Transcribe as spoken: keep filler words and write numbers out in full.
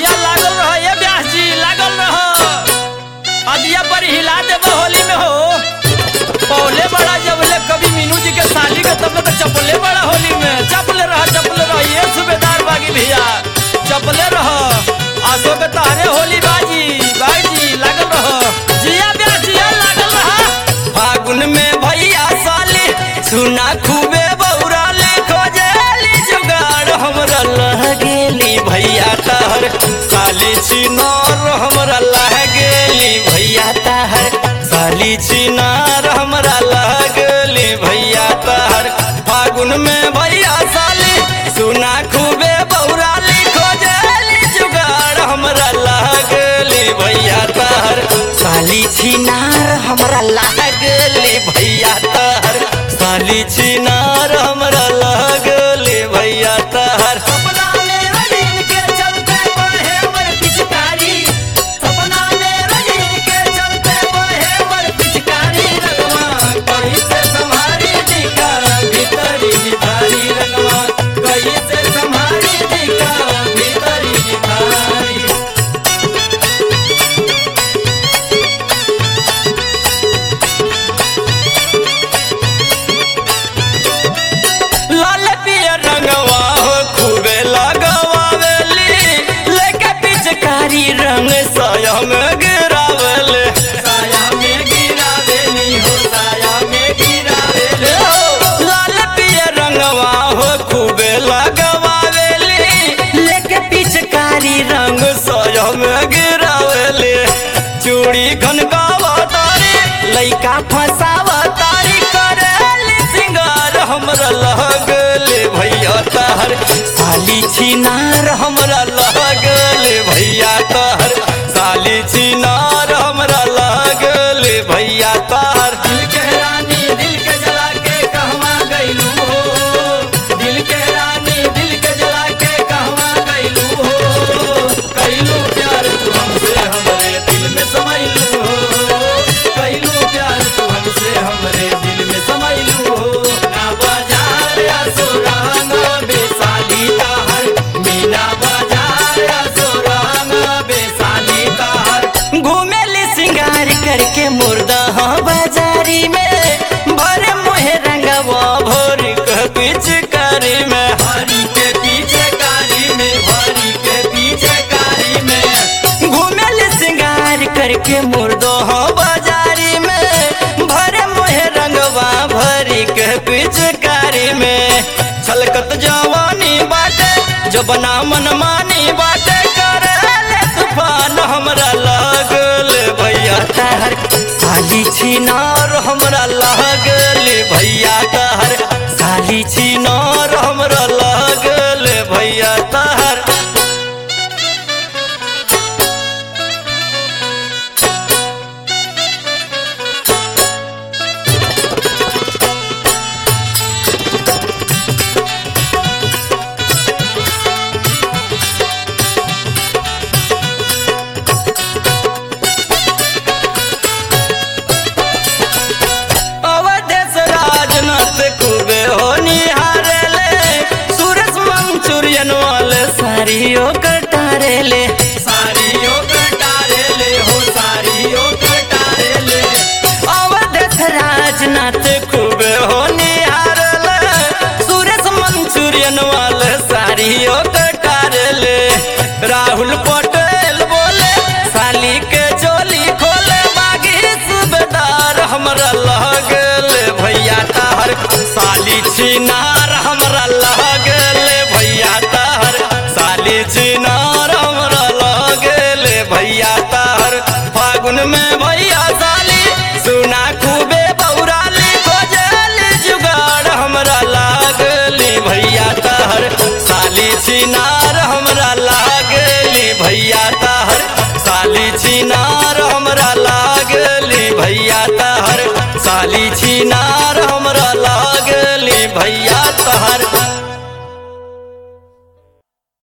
जिया लागल रह ये ब्यास जी लागल रह अदिया पर हिला देब होली में हो पौले बड़ा जबले कभी मीनू जी के साली के तब तो चपले बड़ा होली में चपले रह चपले रह ये सूबेदार बागी भैया चपले रह आसो के तारे होली बाजी बाजी लागल रह जिया ब्यास जिया लागल रह फागुन में भैया साली सुना खूबे बौरा ले खोजेली जुगाड़ हमरा लगेली भैया तार साली चिनार हमरा लगेली भैया तार साली चिनार हमरा लगेली भैया तार फागुन में भैया साली सुना खूबे बौरा ले खोजेली जुगाड़ हमरा लगेली भैया तार साली चिनार हमरा लगेली भैया तार साली चिनार हमरा लगेली भैया तार सपना में रंगीन के चलते बहे मर पिचकारी सपना में रंगीन के चलते बहे मर पिचकारी रंगवा कैसे संभारी दिका भीतरी निधारी रंगवा कैसे संभारी दिका भीतरी निधारी लाल पिया रंगवा हो खूबे लगवावेली लेके पिचकारी रंग साया में गिरावेले साया में गिरावेली हो साया में गिरावेले हो लाल पिया रंगवा हो खूबे लगवावेली लेके पिचकारी रंग साया में गिरावेले चूड़ी खनकावा तारी लइका फसावा तारी करेली सिंगार हमरा लगले भैया तार साली चिनार हमरा लगले भैया तार साली चिनार हमरा लगले भैया तार दिल के रानी दिल के जला के कहवा गइलू हो दिल के रानी दिल के जला के कहवा गइलू हो कइलू प्यार तू हमसे हमरे दिल में समैलू हो कइलू प्यार तू हमसे हमरे दिल में समैलू हो ना बाजार या सोरांग बेसाली ताहर मीना बाजार या सोरांग बेसाली ताहर घूमेली सिंगार करके मुर्दा हाँ बाजारी में भरे मुहे रंगवा भोर के पिचकारी में हरी के पीछे कारी में हरी के पीछे कारी में घूमेली सिंगार करके मुर्दो हाँ बाजारी में भरे मुहे रंगवा भरी के पिचकारी में छलकत जवानी बाटे जबना मनमानी बाटे करेले तूफान हमरा लगले भैया तार साली चिनार हमरा लगले भैया तार साली चिनार हमरा लगले भैया तार अवधेश राजनाथ खूबे हो निहारेले सूरज मंचूरियन वाले सारियो कटारेले सारियो कटारेले हो सारियो कटारेले अवधेश राजनाथ खूबे हो निहारेले सूरज मंचूरियन वाले सारियो कटारेले राहुल पटेल बोले साली के चोली खोले बागी सूबेदार हमरा लगले भैया तार साली चिनार